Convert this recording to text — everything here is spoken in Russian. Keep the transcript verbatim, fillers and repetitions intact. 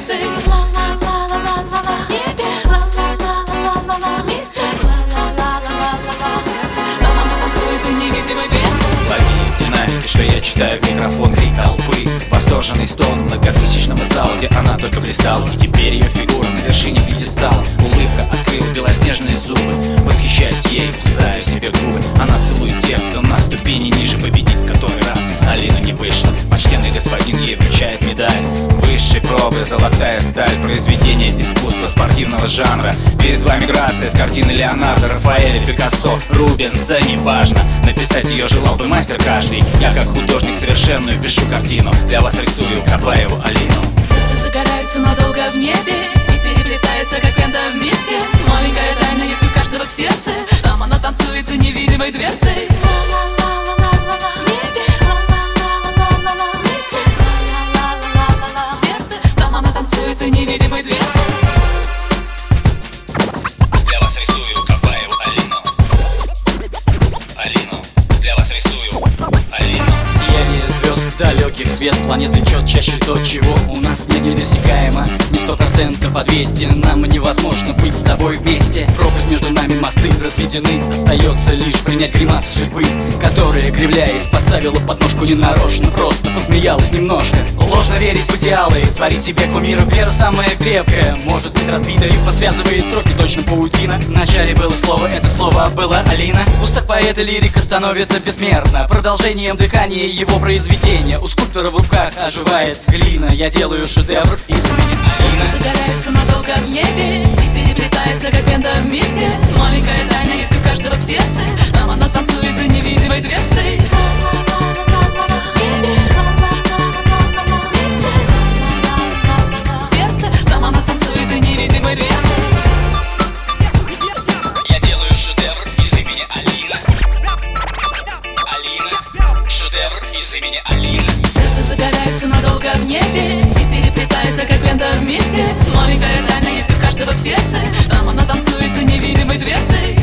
дверцей. Ла-ла-ла-ла-ла-ла, небе, ла-ла-ла-ла-ла-ла, вместе, ла-ла-ла-ла-ла-ла, сердце, там она танцует за невидимой дверцей. Лови динамики, что я читаю в микрофон, крик толпы, восторженный стон многотысячного зала, где она только блистала. И теперь ее фигура на вершине пьедестала. Улыбка открыла белоснежные зубы, восхищаясь ей, кусаю себе губы. Она целует тех, кто на ступени ниже, победит в который раз. Алина не вышла, почтенный господин ей вручает медаль. Высшей пробы, золотая сталь, произведение искусства спортивного жанра. Перед вами грация с картины Леонардо, Рафаэля, Пикассо, Рубенса, неважно. Написать ее желал бы мастер каждый. Я как художник совершенную пишу картину, для вас рисую Кабаеву Алину. Звезды загораются надолго в небе и переплетаются как лента вместе. Маленькая тайна есть у каждого в сердце, там она танцует за невидимой дверцей. За невидимой дверцей. Для вас рисую Кабаеву Алину. Алину. Для вас рисую Алину. Сияние звезд, далеких свет планет лечет чаще то, чего у нас нет, недосягаемо. Не сто процентов, а двести. Нам невозможно быть с тобой вместе. Пропасть между нами, мосты разведены. Остается лишь принять гримасу судьбы, которая, кривляясь, поставила подножку ненарочно. Просто посмеялась немножко. Ложно верить в идеалы, творить себе кумиров. Вера самая крепкая, может быть разбита. Рифма связывает строки, точно паутина. Вначале было слово, это слово была Алина. В устах поэта лирика становится бессмертна, продолжением дыхания его произведения. У скульптора в руках оживает глина. Я делаю шедевр из имени Алина. Звезды загораются надолго в небе и переплетаются как лента вместе. Маленькая тайна есть у каждого в сердце, там она танцует за невидимой дверцей. Я делаю шедевр из имени Алина. Алина. Шедевр из имени Алина. Звезды загораются надолго в небе и переплетаются как лента вместе. Маленькая тайна есть у каждого в сердце, там она танцует за невидимой дверцей.